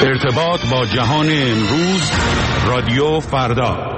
ارتباط با جهان امروز، رادیو فردا.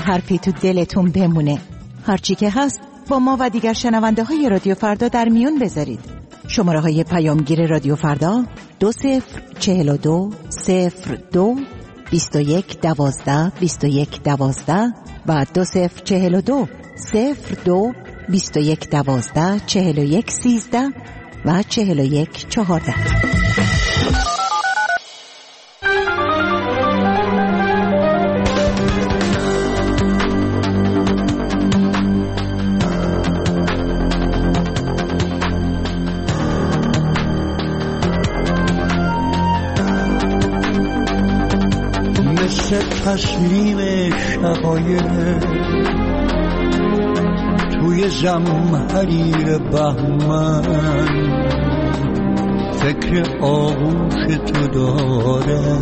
حرفی تو دلتون بمونه. هرچی که هست با ما و دیگر شنونده های رادیو فردا در میون بذارید. شماره های پیامگیر رادیو فردا 2042 02 21 12 21 12 و 2042 02 21 12 41 13 و 41 14. تصمیم شقایق توی زمحریر بهمن فکر آغوش تو داره،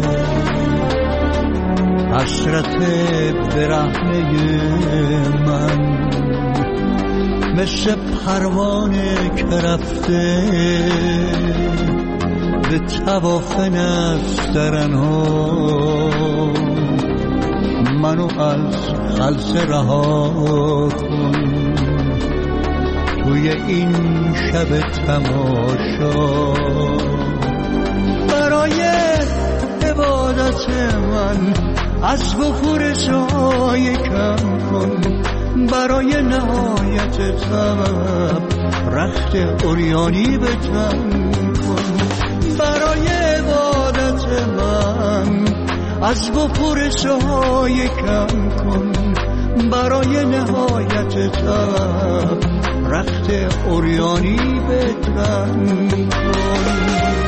حسرت برهنه من مثل پروانه که رفته به طواف نسترنها منو از خلسه رها کن توی این شب تماشا. برای عبادت من از بخور سایه کم کن، برای نهایت طلب رخت عریانی به تن کن، برای عبادت من از بخور سایه کم کن، برای نهایت طلب رخت عریانی به تن کن.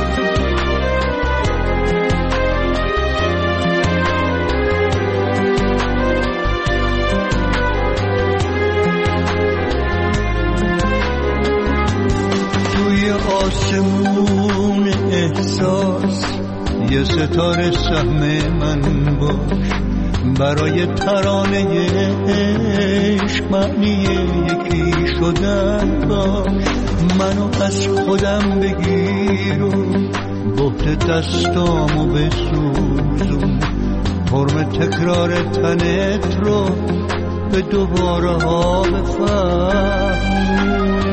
توی آسمون احساس یه ستاره سهم من باش، برای ترانه عشق معنی یکی شدن باش. منو از خودم بگیر و بهت دستامو بسوزون، حرم تکرار تنت رو به دوباره ها بفهم.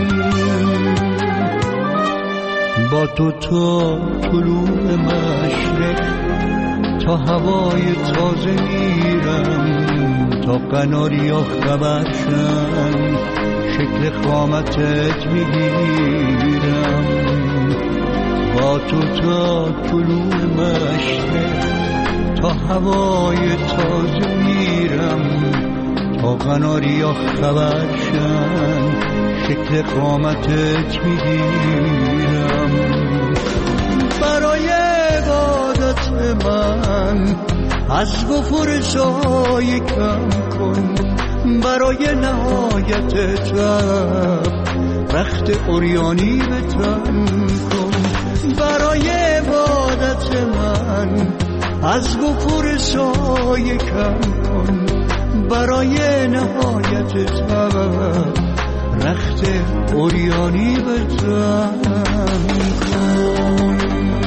با تو تا طلوع مشرق تا هوای تازه میرم، تا قناریا خبرشن شکل قامتت میگیرم. با تو تا طلوع مشرق تا هوای تازه میرم، تا قناریا خبرشن شکل قامتت میگیرم. برای عبادت من از بخور سایه کم کن، برای نهایت طلب رخت عریانی به تن کن، برای عبادت من از بخور سایه کم کن، برای نهایت طلب رخت عریانی به تن کن.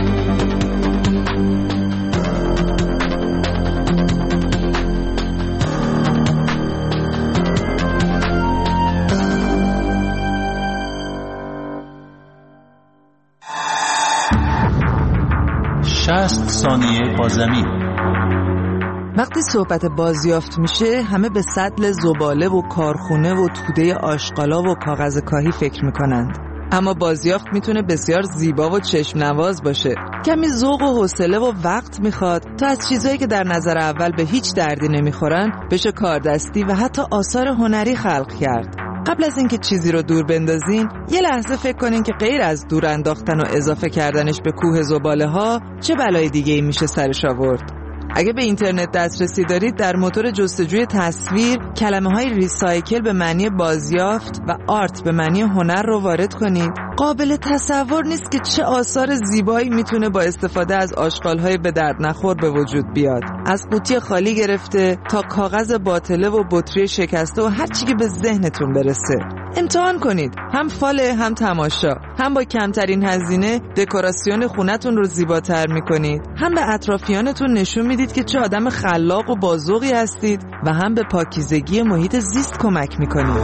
ثانیه با زمین. وقتی صحبت بازیافت میشه همه به سطل زباله و کارخونه و توده آشغالا و کاغذ کاهی فکر میکنند، اما بازیافت میتونه بسیار زیبا و چشم نواز باشه. کمی ذوق و حوصله و وقت میخواد تا از چیزایی که در نظر اول به هیچ دردی نمیخورن بشه کاردستی و حتی آثار هنری خلق کرد. قبل از اینکه چیزی رو دور بندازین یه لحظه فکر کنین که غیر از دور انداختن و اضافه کردنش به کوه زباله ها چه بلای دیگه‌ای میشه سرش آورد. اگه به اینترنت دسترسی دارید در موتور جستجوی تصویر کلمه‌های ریسایکل به معنی بازیافت و آرت به معنی هنر رو وارد کنید. قابل تصور نیست که چه آثار زیبایی میتونه با استفاده از آشغال‌های به درد نخور به وجود بیاد. از قوطی خالی گرفته تا کاغذ باطله و بطری شکسته و هر چی که به ذهنتون برسه. امتحان کنید، هم فاله هم تماشا، هم با کمترین هزینه دکوراسیون خونتون رو زیباتر میکنید، هم به اطرافیانتون نشون میدید که چه آدم خلاق و بازوقی هستید و هم به پاکیزگی محیط زیست کمک میکنید.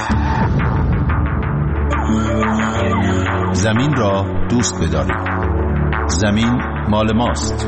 زمین را دوست بدارید. زمین مال ماست.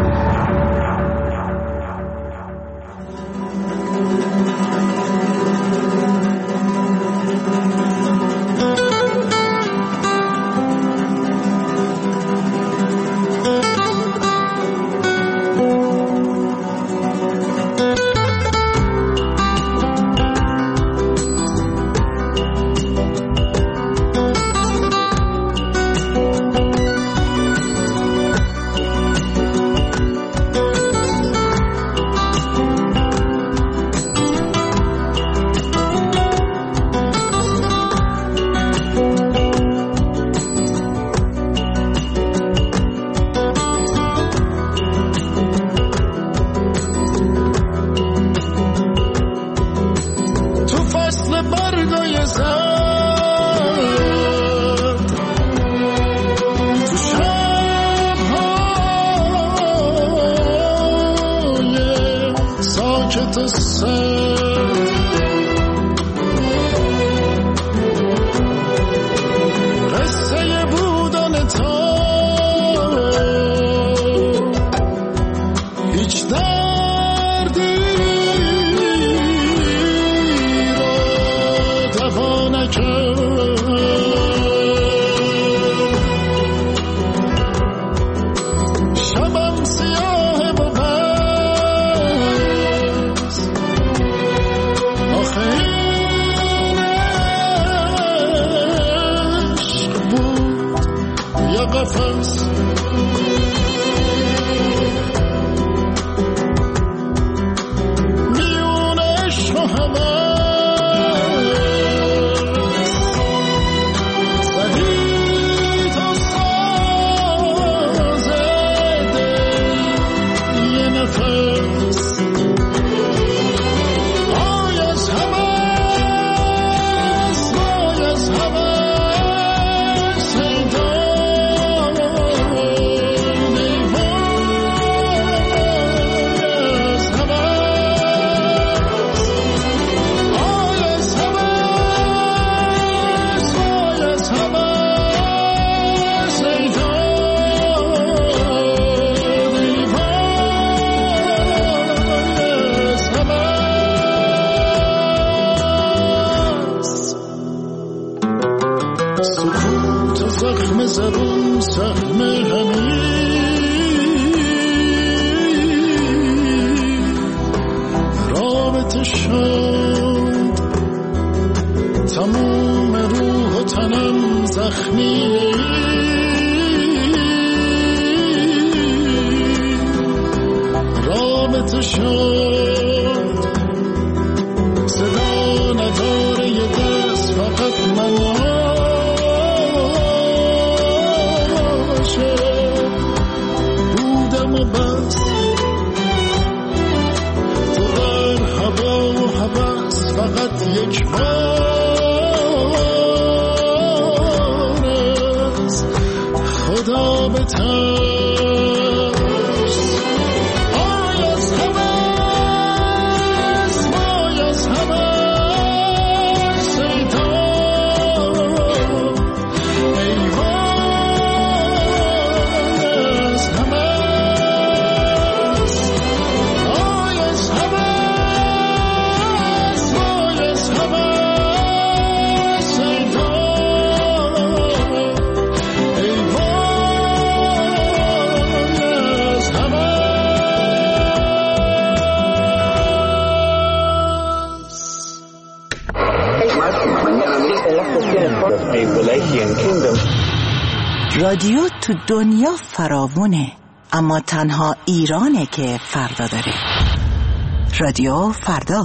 رادیو تو دنیا فراوونه، اما تنها ایرانه که فردا داره. رادیو فردا.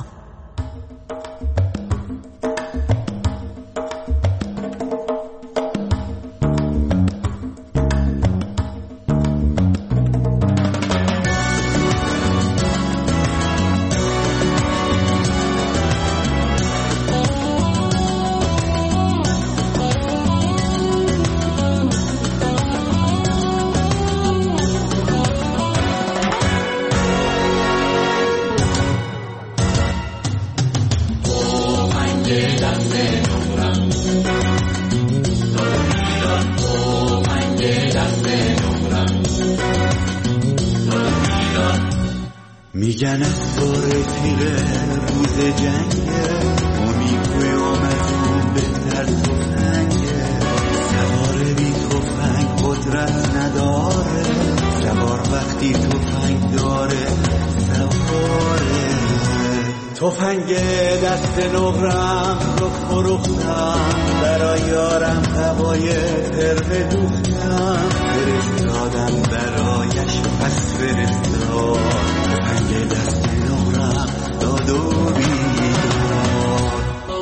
میگن از تو رفیق روز جنگه، امیدوی آمدون بهتر تفنگه، سوار بی تفنگ قدرت نداره، سوار وقتی تفنگ داره سواره. تفنگ دست نقرم رو فروختم، برای یارم هوای قرمه دوختم، فرستادم برایش پس فرستاد، تفنگ دست نقرم داد و بیدار.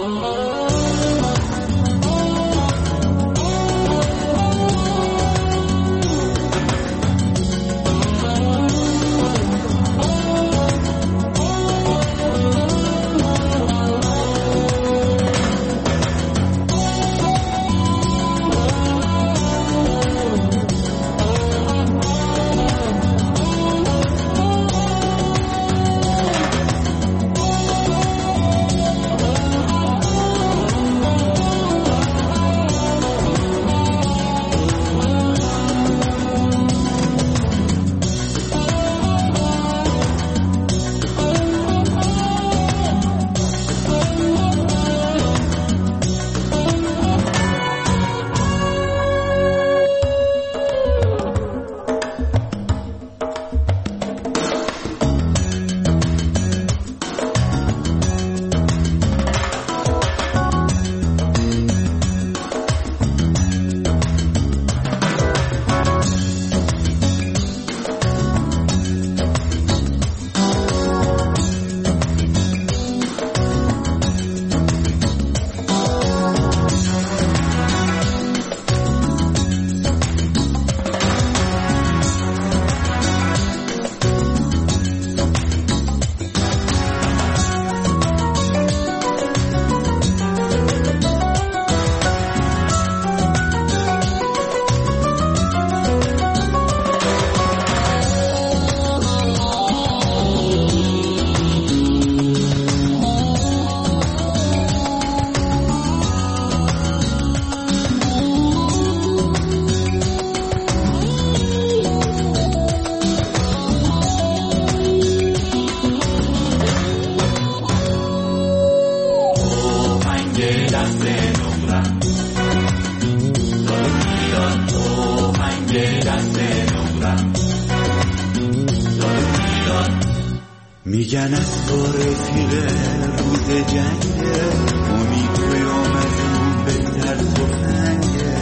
میگن از تو رفیق روز جنگه، امیدوی آمدون بهتر تفنگه،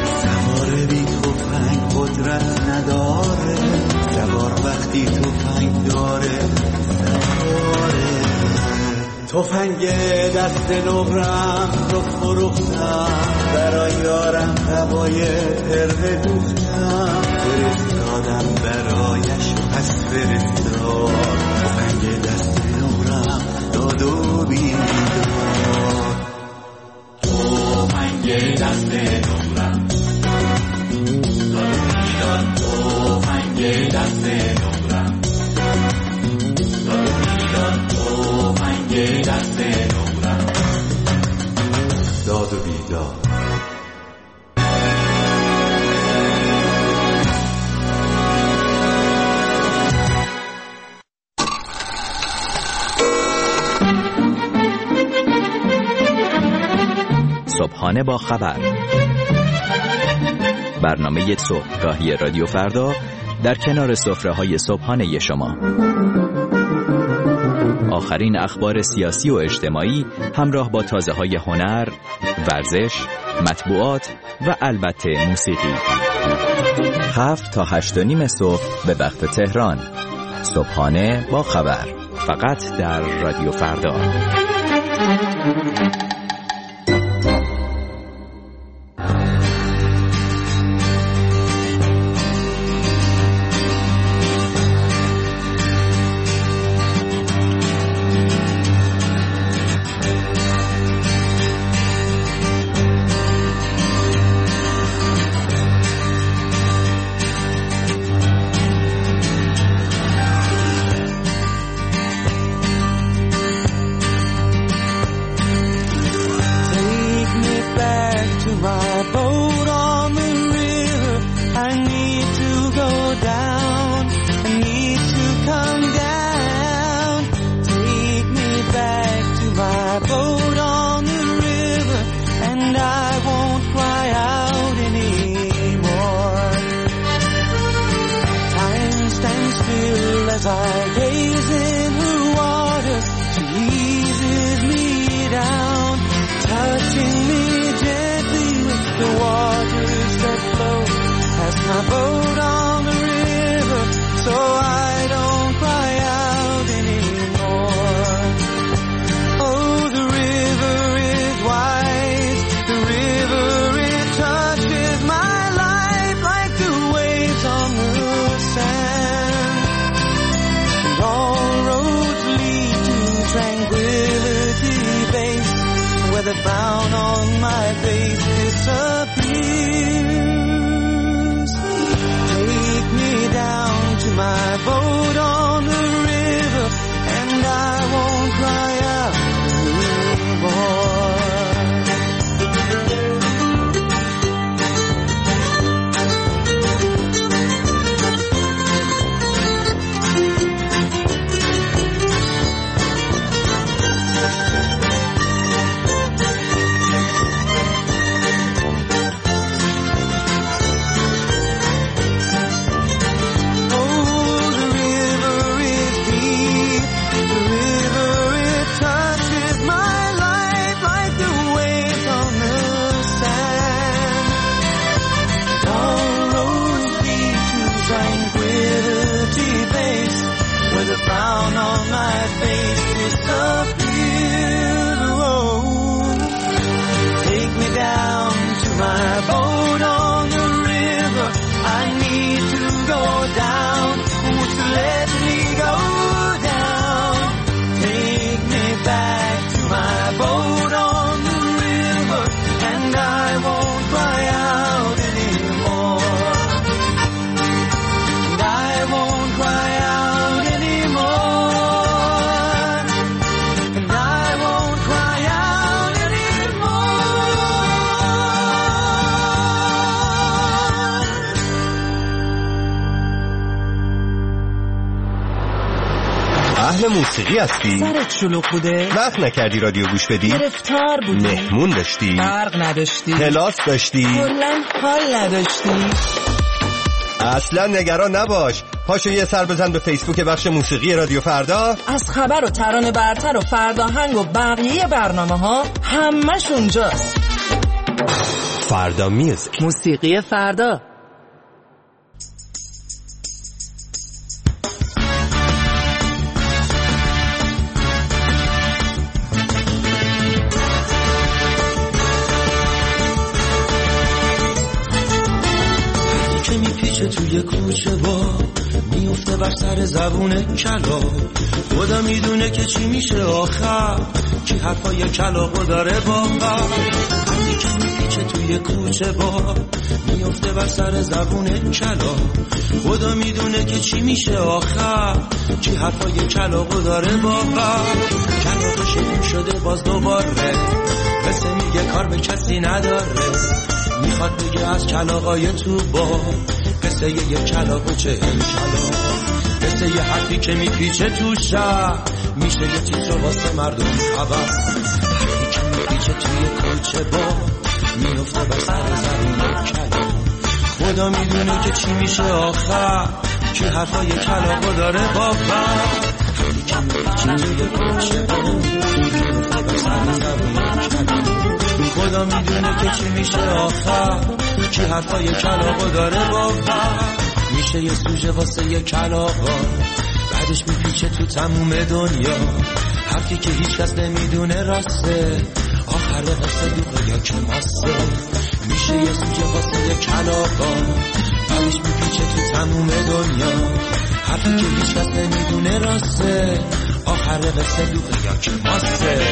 سوار بی تفنگ قدرت نداره، سوار وقتی تفنگ داره سواره. تفنگ دست نقرم رو فروختم، برای یارم هوای قرمه دوختم، فرستادم برایش پس فرستاد، تفنگ دست نقرم داد و بیدار. تفنگ دست نقرم داد و بیدار، تفنگ دست نقرم داد و بیدار، تفنگ دست نقرم داد و بیدار. صبحانه با خبر، برنامه صبحگاهی رادیو فردا در کنار سفره‌های صبحانه شما. آخرین اخبار سیاسی و اجتماعی همراه با تازه‌های هنر، ورزش، مطبوعات و البته موسیقی. 7 تا 8:30 صبح به وقت تهران. صبحانه با خبر، فقط در رادیو فردا. as I gaze in her waters, she eases me down, touching me gently with the waters that flow past my boat on the river, so I don't cry out anymore. Oh, the river is wide, the river, it touches my life like the waves on the sand. And all roads lead to tranquility base, where the frown on my face disappears. Take me down to my boat on the river, and I won't cry out anymore. Frown on my face disappeared. Oh, take me down to my boat on the river. I need to go down. Won't you let me go down? Take me back to my boat on the river, and I won't cry out anymore. And I won't cry out anymore. And I won't cry out anymore. اهل موسیقی هستی؟ سرت شلوغ بوده؟ وقت نکردی رادیو گوش بدی؟ گرفتار بودی؟ مهمون داشتی؟ برق نداشتی؟ کلاس داشتی؟ کلاً حال نداشتی؟ اصلا نگران نباش، پاشو یه سر بزن به فیسبوک بخش موسیقی رادیو فردا. از خبر و ترانه برتر و فرداهنگ و بقیه برنامه ها همش اونجاست. فردا میوزیک، موسیقی فردا. توی کوچه با میفته بر سر زبون کلا، خدا میدونه که چی میشه آخر، کی حرفای کلاغو داره واقعا. هرکی که میپیچه توی کوچه با میفته بر سر زبون کلا، خدا میدونه که چی میشه آخر، کی حرفای کلاغو داره واقعا. کلاغ شکم شده باز دوباره، قصه میگه کار به کسی نداره، میخواد بگه از کلاغای تو با قصه یه کلاغ و چه کلاغ، قصه یه حرفی که میپیچه تو شهر، میشه یه تیتر واسه مردم خبر. حرفی که میپیچه توی کوچه با میفته بر سر زبون کلاغ، خدا میدونه که چی میشه آخر، کی حرفای کلاغو داره باور. حرفی که میپیچه توی کوچه با میفته بر سر زبون کلاغ، خدا میدونه که چی میشه آخر، کی حرفای کلاغو داره باور. میشه یه سوژه واسه یه کلاغا، بعدش میپیچه تو تموم دنیا، حرفی که هیچ کس نمیدونه راسته، آخر قصه دوغه یا کماسته. میشه یه سوژه واسه یه کلاغا، بعدش میپیچه تو تموم دنیا، حرفی که هیچ کس نمیدونه راسته، آخر قصه دوغه یا کماسته.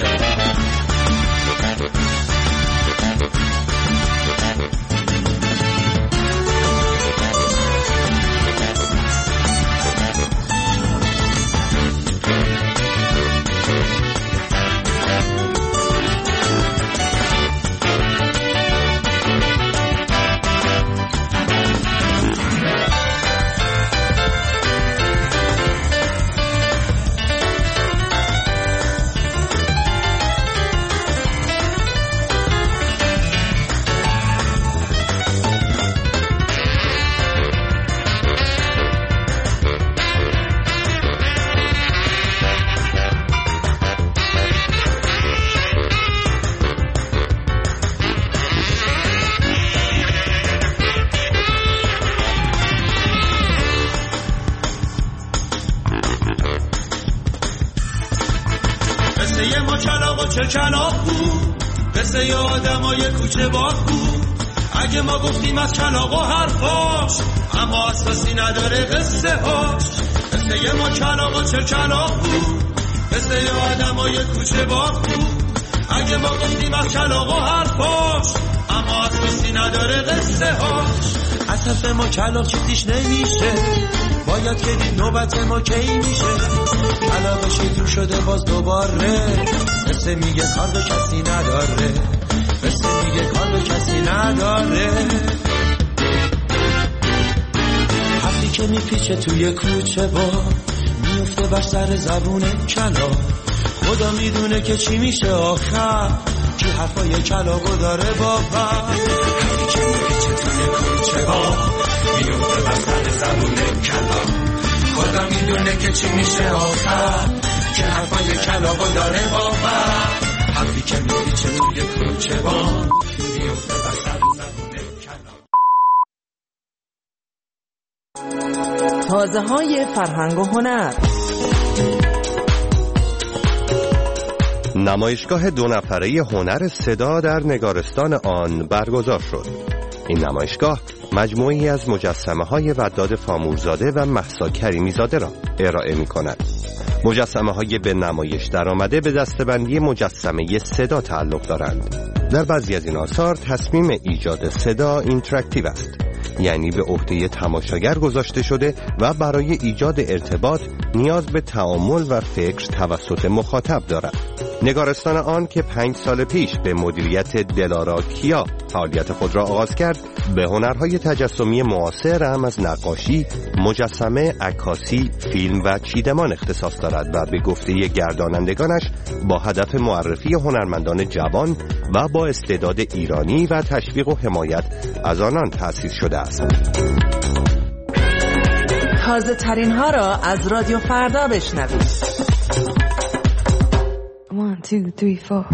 چه کلاغ بود، قصه ی آدمای کوچه باغ بود. اگه ما گفتیم از کلاغ و حرفاش، اما اساسی نداره قصه هاش. قصه ی ما کلاغ چه کلاغ بود، قصه ی آدمای کوچه باغ بود. اگه ما گفتیم از کلاغ و حرفاش، اما اساسی نداره قصه هاش. از حرف ما کلاغ چیزیش نمیشه، باید که دید نوبت ما کی میشه. کلاغ شیطون شده باز دوباره، قصه میگه کار به کسی نداره، قصه میگه کار به کسی نداره. حرفی که میپیچه توی کوچه با، میفته بر سر زبون کلاغ. خدا میدونه که چی میشه آخر، کی حرفای کلاغو داره باور. حرفی که میپیچه توی کوچه با، میفته بر سر زبون کلاغ. خدا میدونه که چی میشه آخر، کی حرفای کلاغو داره باور. حرفی که میپیچه توی کوچه با، میفته بر سر زبون کلاغ. تازه‌های فرهنگ و هنر. نمایشگاه 2 نفره هنر صدا در نگارستان آن برگزار شد. این نمایشگاه مجموعه‌ای از مجسمه‌های وداد فامورزاده و مهسا کریمی‌زاده را ارائه می‌کند. مجسمه‌های به نمایش درآمده به دسته‌بندی مجسمه صدا تعلق دارند. در بعضی از این آثار تصمیم ایجاد صدا اینتراکتیو است، یعنی به عهده تماشاگر گذاشته شده و برای ایجاد ارتباط نیاز به تأمل و فکر توسط مخاطب دارد. نگارستان آن که 5 سال پیش به مدیریت دلارا کیا فعالیت خود را آغاز کرد، به هنرهای تجسمی معاصر هم از نقاشی، مجسمه، عکاسی، فیلم و چیدمان اختصاص دارد و به گفته گردانندگانش با هدف معرفی هنرمندان جوان و با استعداد ایرانی و تشویق و حمایت از آنان تأسیس شده است. تازه ترین ها را از رادیو فردا بشنوید. 1 2 3 4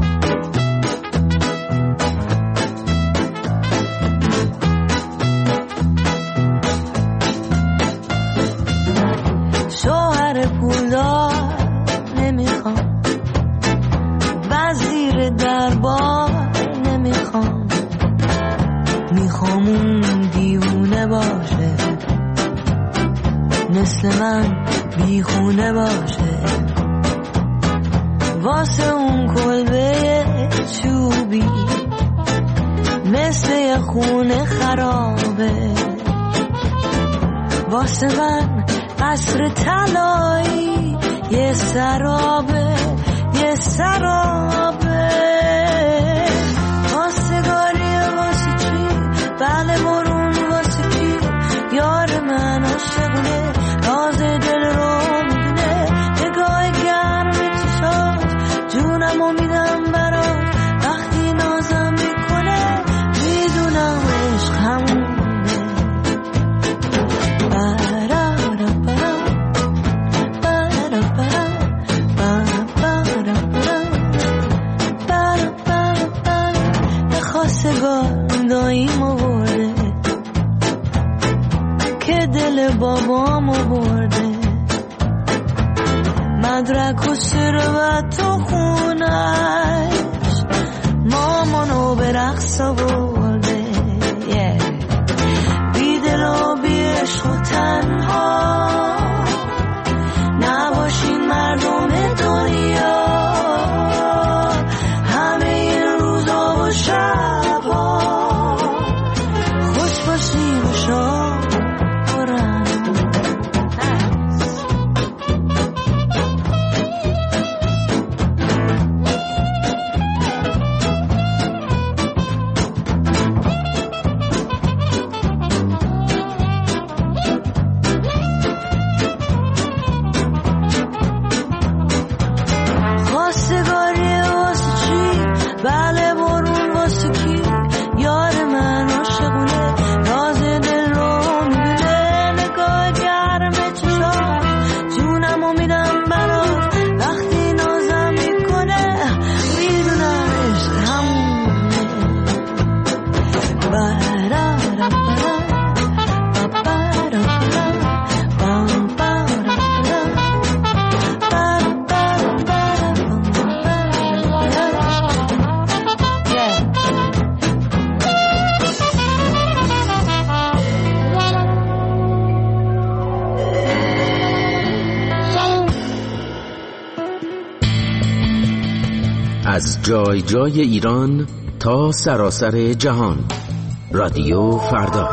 شوهر پولدار نمیخوام، وزیر دربار نمیخوام، میخوام اون دیوونه باشه، مثل من بیخونه باشه، واسه اون کلبه چوبی مثل یه خونه خرابه، واسه من قصر طلایی یه سرابه، یه سرابه. خواستگاری واسه چی؟ بله برون واسه چی؟ یار من عاشقونه، راز دل رو میدونه، نگاه گرم چشاش جونمو میدم برات، وقتی نازم میکنه میدونم عشق همونه. داییمو برده که دل بابامو برده، مدرک و ثروت و خونش مامانو به رقص برده. بی دل و بی عشق و تنها نباشین مردم دنیا، همه این روزا و شبا خوش باشین و شاد برن. از جای جای ایران تا سراسر جهان. رادیو فردا.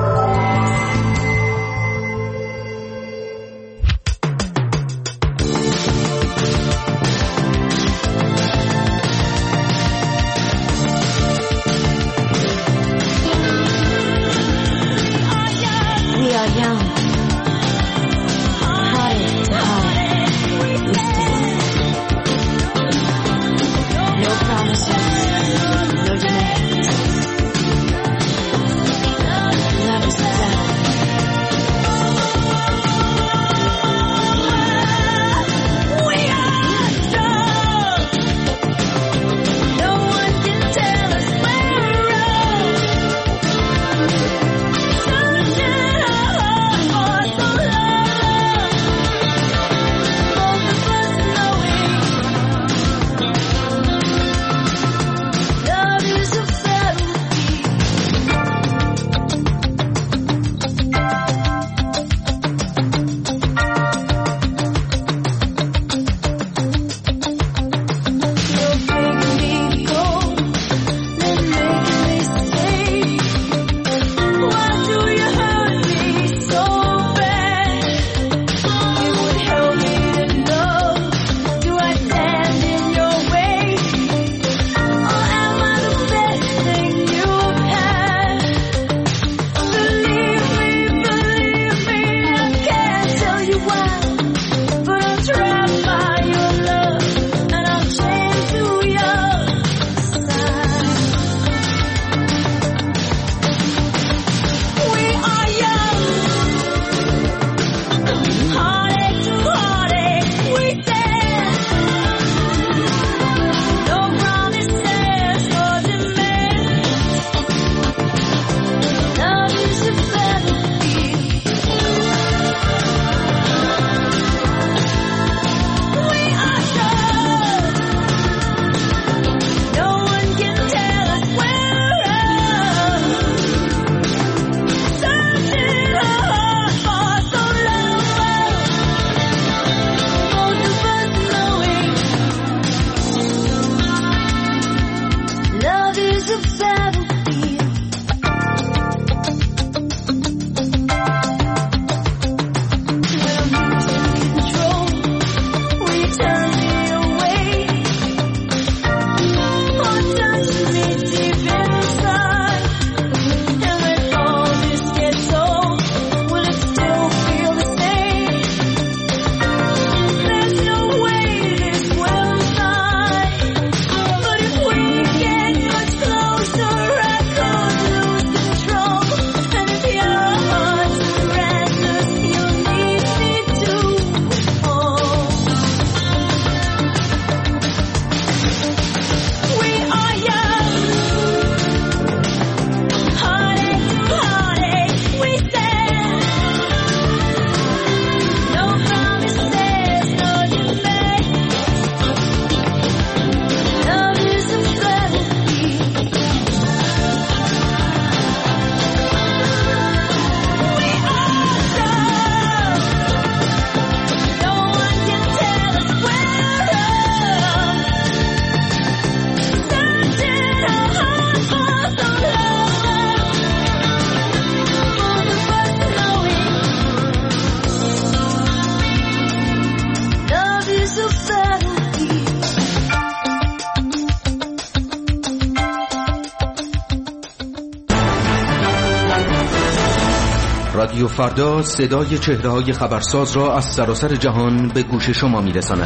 رادیو فردا صدای چهره‌های خبرساز را از سراسر جهان به گوش شما می‌رساند.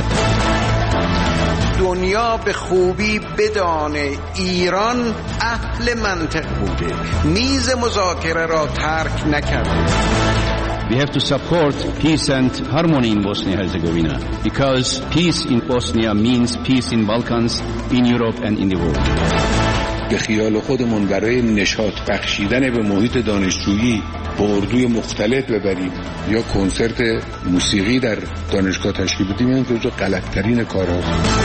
دنیا به خوبی بدانه ایران اهل منطق بوده، میز مذاکره را ترک نکرده. We have to support peace and harmony in Bosnia-Herzegovina because peace in Bosnia means peace in Balkans, in Europe and in the world. به خیال خودمون برای نشاط بخشیدن به محیط دانشجویی با اردوی مختلف ببریم یا کنسرت موسیقی در دانشگاه تشکیل بدیم، این جزو غلط‌ترین کارهاست.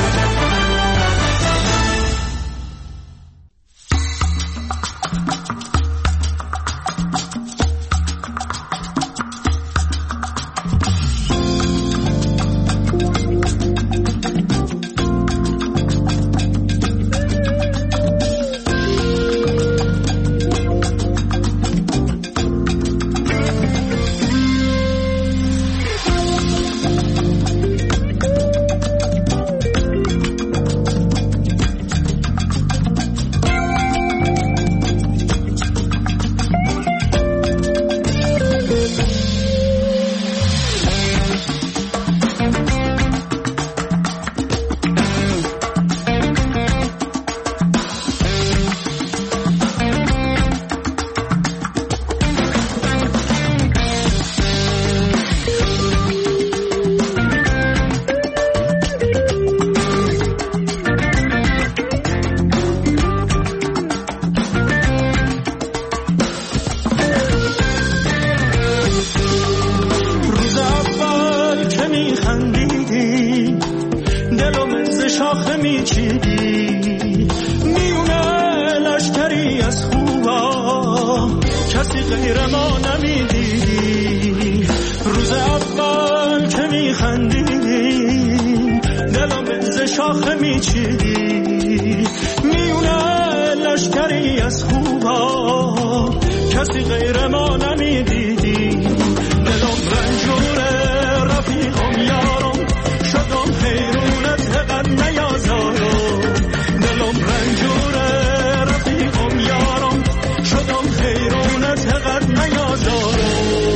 کسی غیر ما نمیدیدی. دلم رنجوره رفیقم یارم، شدم حیرونت هقد نیازارم. دلم رنجوره رفیقم یارم، شدم حیرونت هقد نیازارم.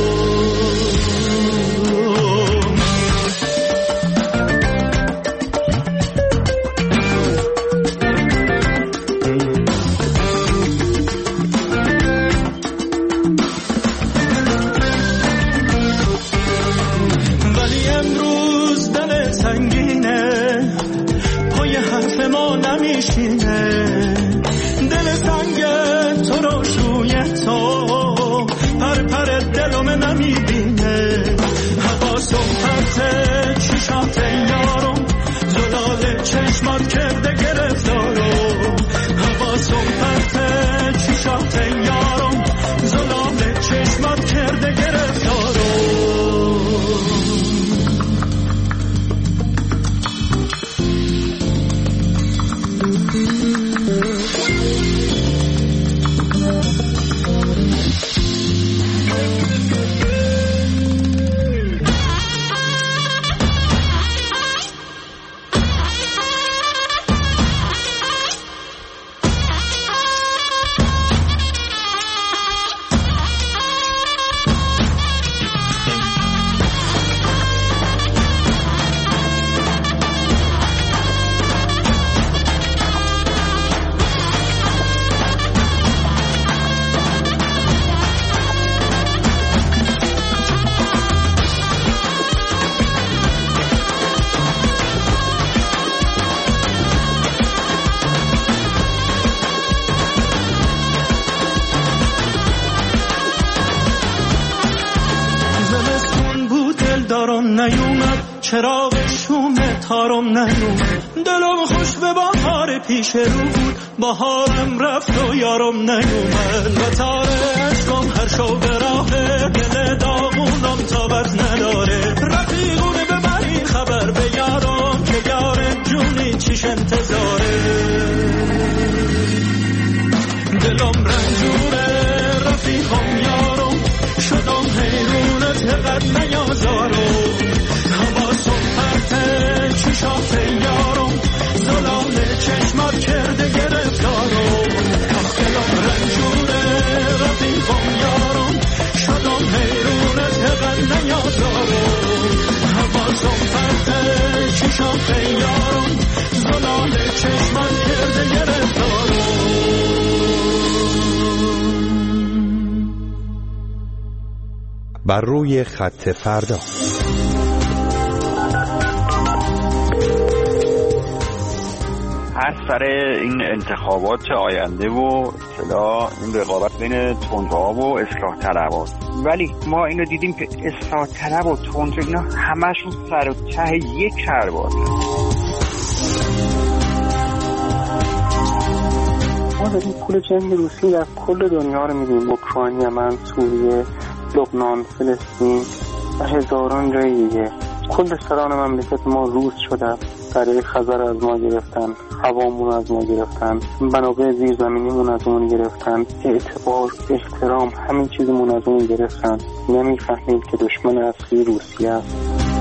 دل سنگ تو رو شوی تو پر پر دلم نمیبینه. حواسم پرته چشات یارم، زلال چشمات کرده گرفتارم. حواسم پرته چشات یارم، زلال چشمات کرده گرفتارم. چراغ شوم تارم نیومد. دلم خوش به بهار پیش رو بود، بهارم رفت و یارم نیومد. و تار عشقم هر شو به راه دل داغونم تابت نداره. رفیقونه ببرین خبر به یارم که یار جونی چیش انتظاره. دلم رنجوره رفیقم یارم، شدم حیرونت هقد نیازارم. چشات یارم، زلال چشمات کرده گرفتارم. دلم رنجوره رفیقم یارم، شدم حیرونت هقد نیازارم. حواسم پرته چشات یارم، زلال چشمات کرده گرفتارم. بر روی خط فردا. از سر این انتخابات آینده و اصطلاح این رقابت بین تندروها و اصلاح طلبات، ولی ما اینو دیدیم که اصلاح طلب و تندرو اینا همشون سر و ته یک کرباطن. ما داریم پول جنگ روسی در کل دنیا رو میدیم، اوکراین، یمن، سوریه، لبنان، فلسطین و هزاران جای دیگه. کل سران مملکت ما روز شدن، دریای خزر از ما گرفتن، هوامون از ما گرفتن، منابع زیرزمینیمون از اون گرفتن، اعتبار، احترام، همین چیزمون از اون گرفتن. نمیفهمیم که دشمن اصلی روسیه است.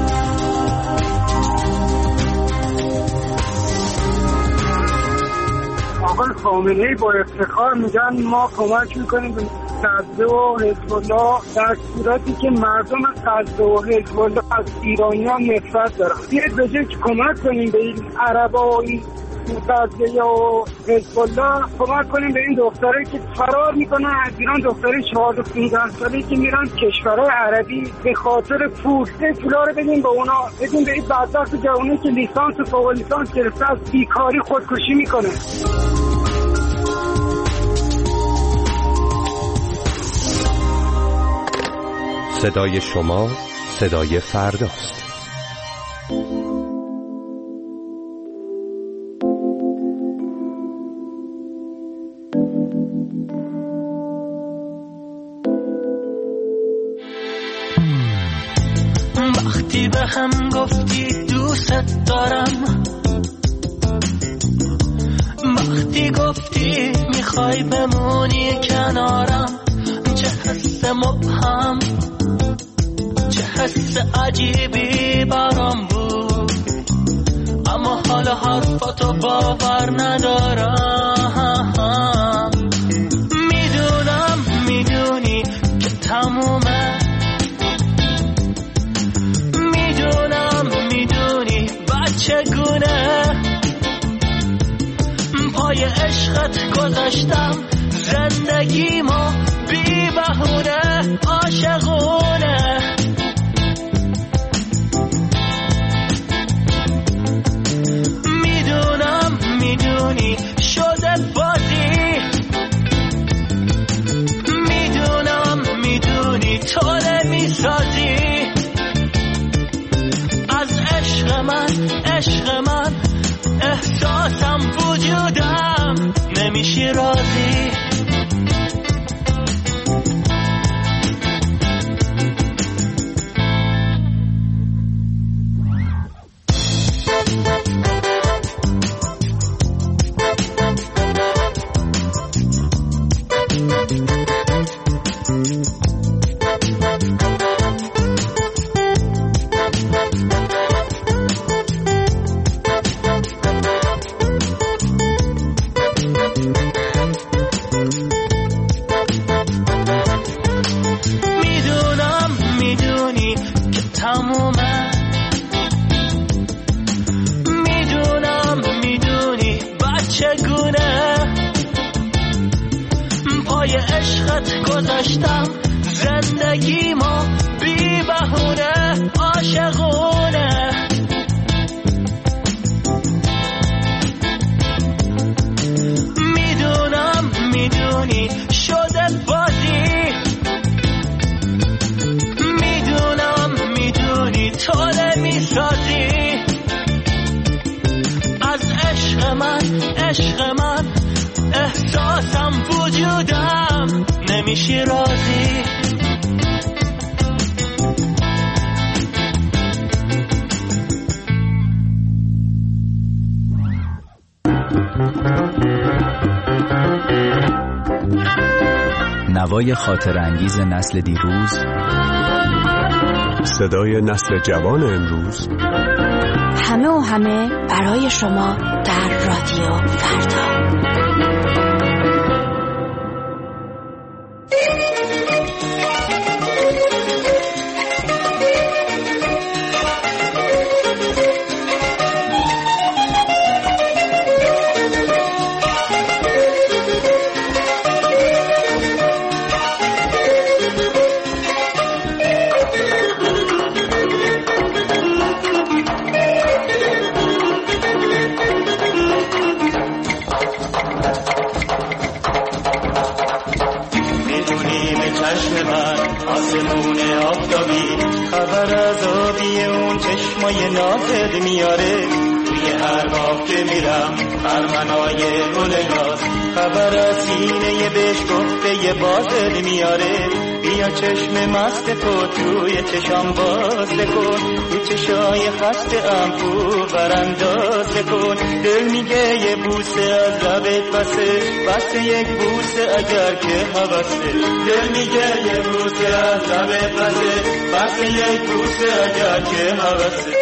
آقای خامنه‌ای با افتخار میگن ما کمک میکنیم به غزه و حزب الله، در صورتی که مردم غزه و حزب الله از ایرانیان نفرت دارن. بیاید به جای که کمک کنیم به این عربا و این غزه و حزب الله، کمک کنیم به این دخترایی که فرار میکنن از ایران، دخترای 14-15 ساله‌ای که میرن کشورهای عربی به خاطر پول. پولا رو بدیم به اونا، بدیم به این بدبخت جوانی که لیسانس و فوق لیسانس گرفته از بیکاری خودکشی میکنه. صدای شما صدای فرداست. وقتی به هم گفتی دوست دارم، وقتی گفتی میخوای بمونی کنارم، حس مبهم، چه حس عجیبی برام بود، اما حالا حرفاتو باور ندارم. میدونم میدونی که تمومه، میدونم میدونی بچگونه پای عشقت گذاشتم زندگیمو بی بهونه عاشقونه. میدونم میدونی شده بازی، میدونم میدونی تو نمیسازی از عشق من، عشق من احساسم وجودم نمیشی راضی. گذاشتم زندگیمو بی بهونه عاشقونه. میدونم میدونی شده بازی، میدونم میدونی تو نمیسازی از عشق من، عشق من احساسم وجودم نمیشی راضی. نوای خاطر انگیز نسل دیروز، صدای نسل جوان امروز، همه و همه برای شما در رادیو فردا. خبر از آبی اون چشمای نازت میاره، توی هر باغ که میرم خرمنای گل ناز. خبر از سینه بشکفته بازت میاره، بیا چشم مست تو توی چشام باز کن، تو چشای خسته ام تو برانداز کن. دل میگه یه بوسه از لبت بسه یک بوسه اگر که هوسه. دل میگه یه بوسه از لبت بسه یک بوسه اگر که هوسه.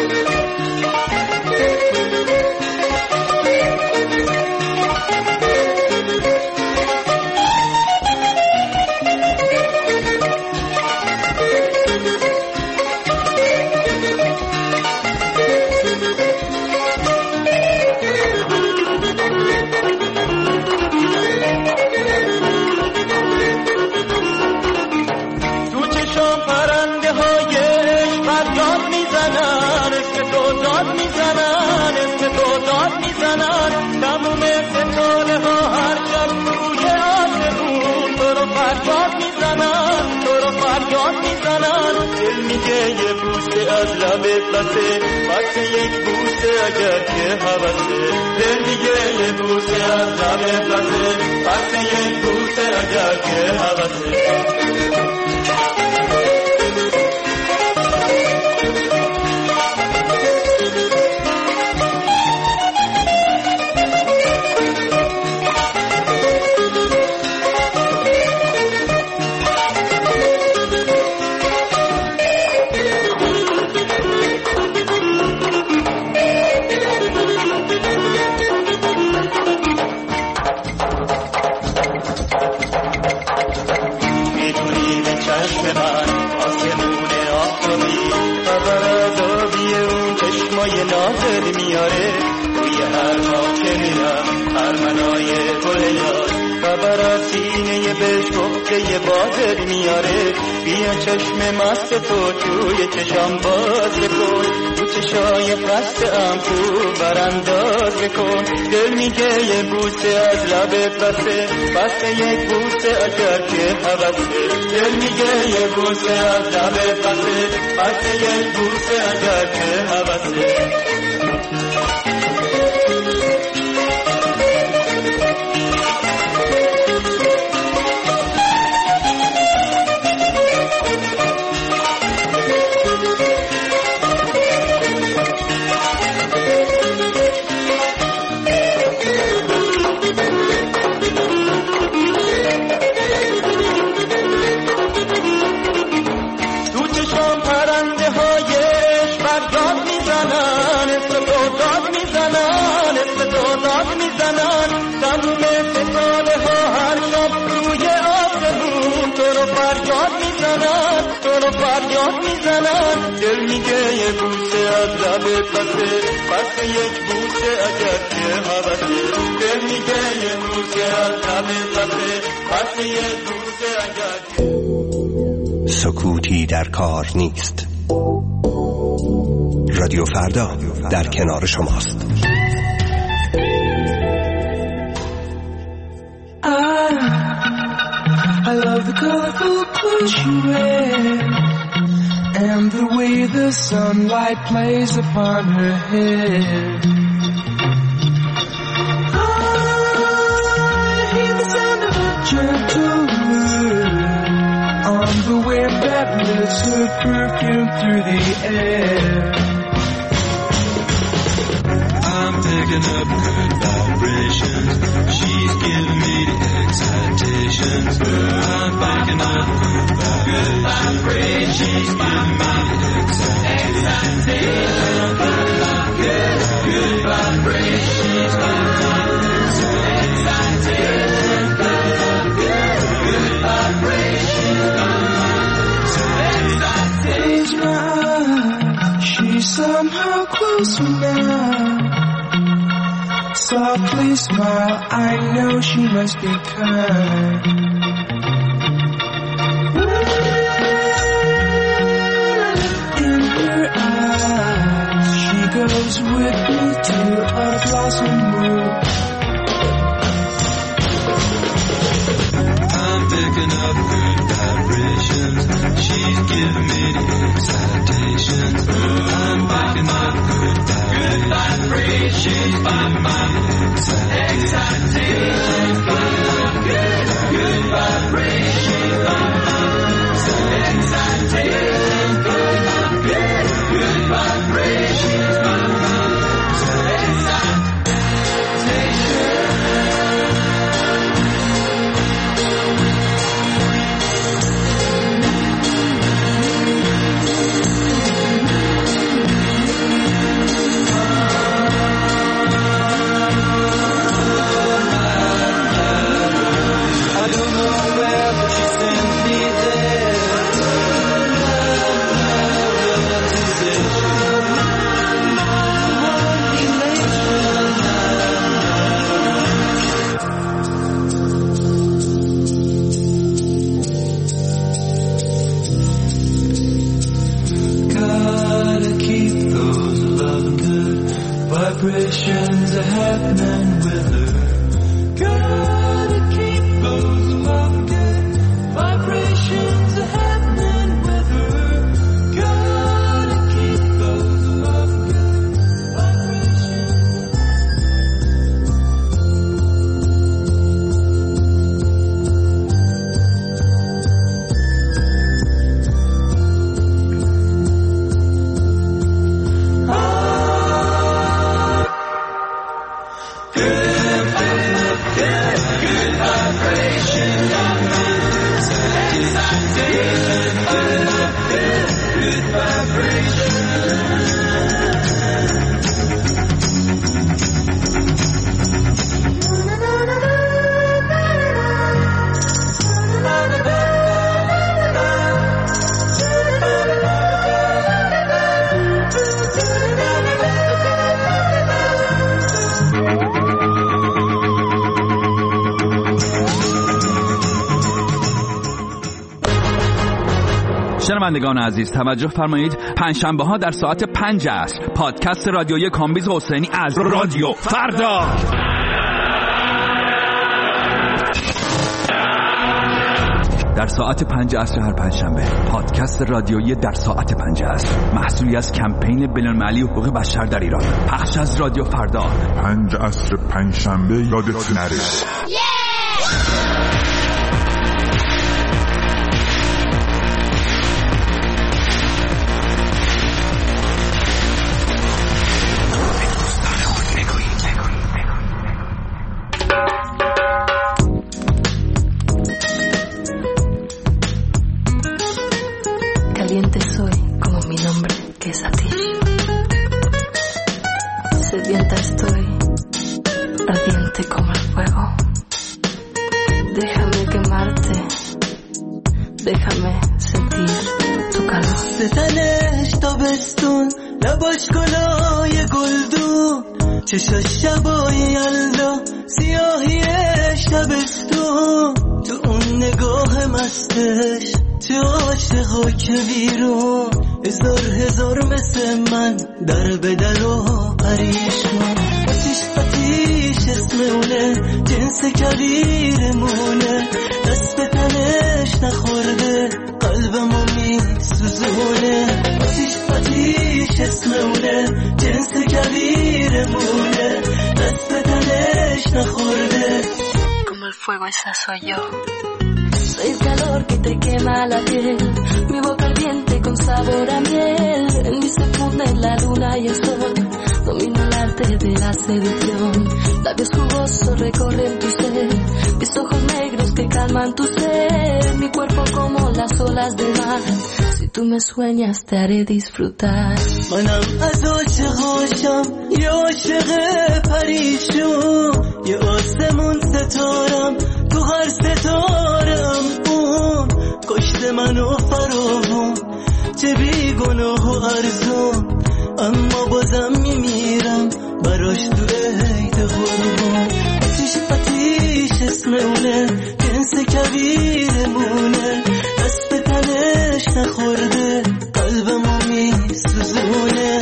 تموم ستاره ها هر شب روی آسمون تو رو فریاد میزنن، تو رو فریاد میزنن. دل میگه یه بوسه از لبت بسه یک بوسه اگر که هوسه. دل میگه یه بوسه از لبت بسه یک بوسه اگر که هوسه. باز میاره توی هر راه که میرم ارمنای گل یاد خبر از سینه بشکفته بازت میاره بیا چشم مست تو توی چشم باز بکن تو چشای خسته‌ام تو برانداز بکن دل میگه یه بوسه از لبت بسته یک بوسه اگر که حوثه دل میگه یه بوسه از لبت بسته یک بوسه اگر که حوثه دل میگه یه بوسه از لبت بسته یک بوسه اگر که حوثه دل میگه یه بوسه از لبت بسته یک بوسه اگر که سکوتی در کار نیست. رادیو فردا در کنار شماست. I love the colorful clothes you wear and the way the sunlight plays upon her hair. I hear the sound of a gentle word on the wind that lifts her perfume through the air. I'm picking up good vibrations. She's giving me the excitations. I'm picking up good vibrations. She's giving me the excitations. Good vibrations. She's giving me the excitations. Good vibrations. Close my eyes. She's somehow closer now. Softly smile, I know she must be kind. In her eyes, she goes with me to a blossom room. I'm picking up good vibrations. She's giving me the excitations. I'm picking up good vibrations. She's giving me the excitations. Good vibrations. Excitations. Good vibrations. شنوندگان عزیز توجه فرمایید، پنجشنبه ها در ساعت 5 عصر پادکست رادیویی کامبیز حسینی از رادیو فردا. در ساعت 5 عصر هر پنجشنبه پادکست رادیویی در ساعت 5 عصر، محصولی از کمپین بین‌المللی حقوق بشر در ایران، پخش از رادیو فردا. 5 عصر پنجشنبه یادت نره. Caliente soy como mi nombre que es Atish. Sedienta estoy, ardiente como el fuego. Déjame quemarte, déjame sentir tu calor. ستنش تابستون لباش گلای گلدون چشاش شبای یلدا سیاهی شبستون تو اون نگاه مستش تو عاشقا که بیرون هزار مثل من در به در و پریشون آتیش اسمونه جنس کبیرمونه دست به تنش نخورده قلبمو میسوزونه آتیش اسمونه جنس کبیرمونه دست به تنش نخورده Como el fuego esa soy yo. Soy el calor que te quema la piel, mi boca ardiente con sabor a miel. En mí se funden la luna y el sol, domino el arte de la seducción. Labios jugosos recorren tu ser, mis ojos negros que calman tu ser. Mi cuerpo como las olas del mar, si tú me sueñas te haré disfrutar. منم از عاشقاشم یه عاشق پریشون یه آسمون ستارم تو هر ستارم اون کشت منو فراوون چه بیگناه و ارزون اما بازم میمیرم براش تو عید قربون آتیش اسمونه جنس کبیرمونه دست به تنش نخورده قلبمو میسوزونه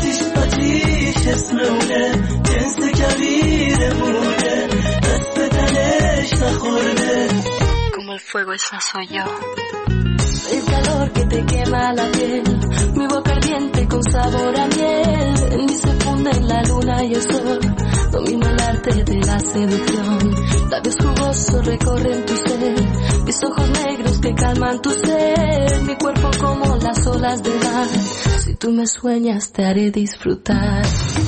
آتیش اسمونه جنس کبیرمونه دست به تنش نخورده Como el fuego esa soy yo. Soy el calor que te quema la piel, mi boca ardiente con sabor a miel. En mí se funden la luna y el sol, domino el arte de la seducción. Labios jugosos recorren tu ser, mis ojos negros que calman tu ser. Mi cuerpo como las olas del mar, si tú me sueñas te haré disfrutar.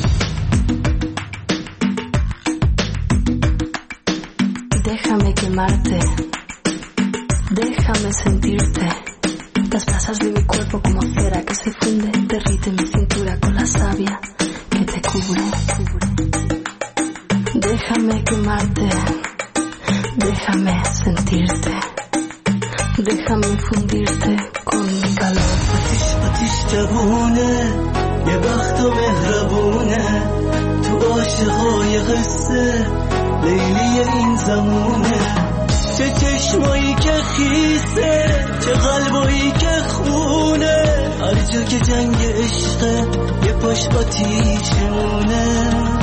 Déjame quemarte, déjame sentirte. Las brasas de mi cuerpo como cera que se funde, derrite mi cintura con la savia que te cubre. Déjame quemarte, déjame sentirte, déjame fundirte con mi calor. آتیش جوونه یه بخت و مهربونه تو عاشقای قصه لیلی این زمونه چه چشمایی که خیسه چه قلبایی که خونه هر جا که جنگ عشقه یه پاش آتیشونه